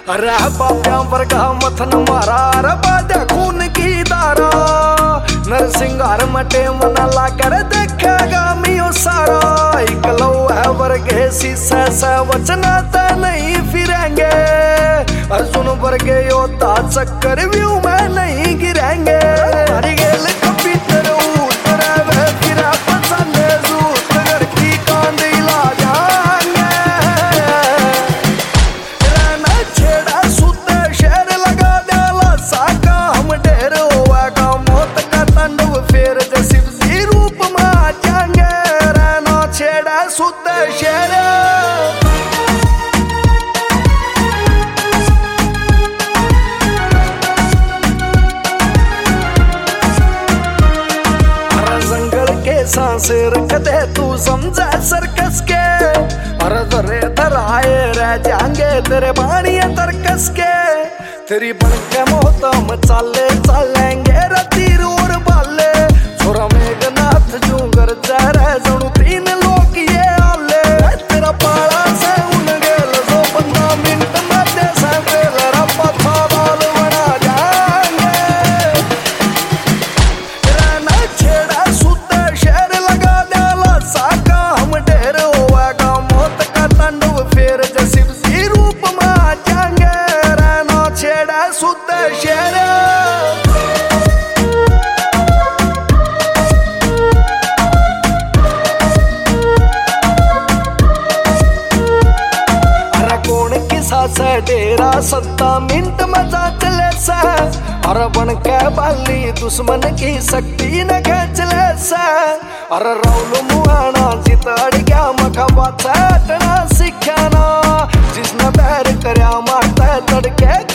अरे बाप्या वर्गा मथन मारा अरे बाजा खून की धारा नरसिंगार मटे मना लाकर देखेगा मियो सारा इकलो है वर्गे शीशे से वचना ते नहीं फिरेंगे अर्जुन वर्गे योद्धा चक्कर व्यू में नहीं गिरेंगे सांस रखते तू समझा सर्कस के अरे धरे धराए रह जाएंगे तेरे बाणिया तरकस के तेरी बन के मोहतम चाले चलेंगे रतीर और बाले छोरा मेघनाथ जू कर जा रहे जनू तीन लोग ये आले तेरा पाला से उन गेल सो 15 मिनट में दे से फेल रब्बा थाल बना जाएंगे रहना छेड़ा सुते शेर लगा डाला साका हम ढेर होगा मौत का तांडव फेर जैसे सी रूप में आ जाएंगे रहना छेड़ा सुते शेर से डेरा 7 मिनट में जा चले से और बन के बाली दुश्मन की शक्ति न खेच ले से और राउल मुहाना जितड़ गया मखा बात हटना सीखना जिसने बैर करया मारता तड़के